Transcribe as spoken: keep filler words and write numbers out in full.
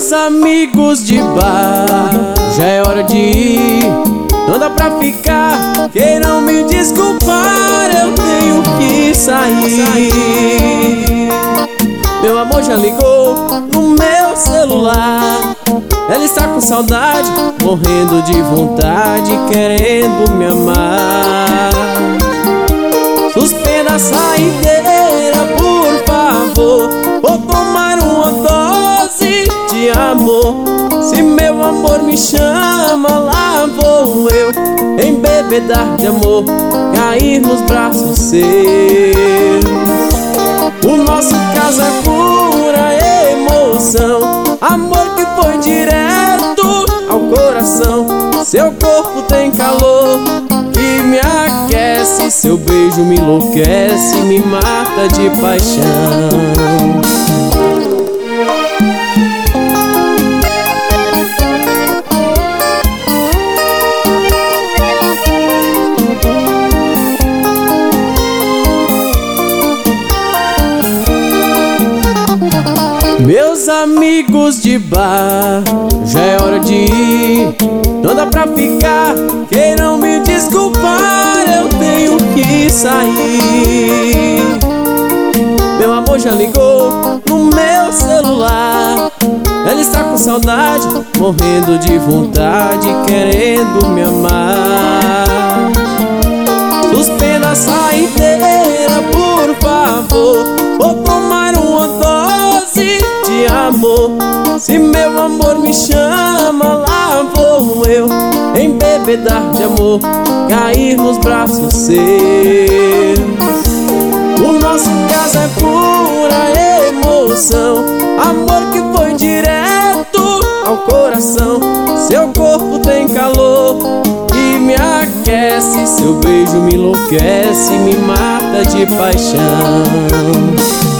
Meus amigos de bar, já é hora de ir, não dá pra ficar, queiram me desculpar, eu tenho que sair. Meu amor já ligou no meu celular, ela está com saudade, morrendo de vontade, querendo me amar. Suspenda a saideira, por favor, vou tomar uma dose de amor. Se meu amor me chama, lá vou eu embebedar de amor, cair nos braços seus. O nosso caso é pura emoção, amor que foi direto ao coração. Seu corpo tem calor que me aquece, seu beijo me enlouquece, me mata de paixão. Meus amigos de bar, já é hora de ir, não dá pra ficar, queiram me desculpar, eu tenho que sair. Meu amor já ligou no meu celular, ela está com saudade, morrendo de vontade, querendo me amar. Suspenda a saideira, por favor, vou tomar uma dose de amor. Se meu amor me chama, lá vou eu embebedar de amor, cair nos braços seus. O nosso caso é pura emoção, amor que foi direto ao coração. Seu corpo tem calor que me aquece, seu beijo me enlouquece, me mata de paixão.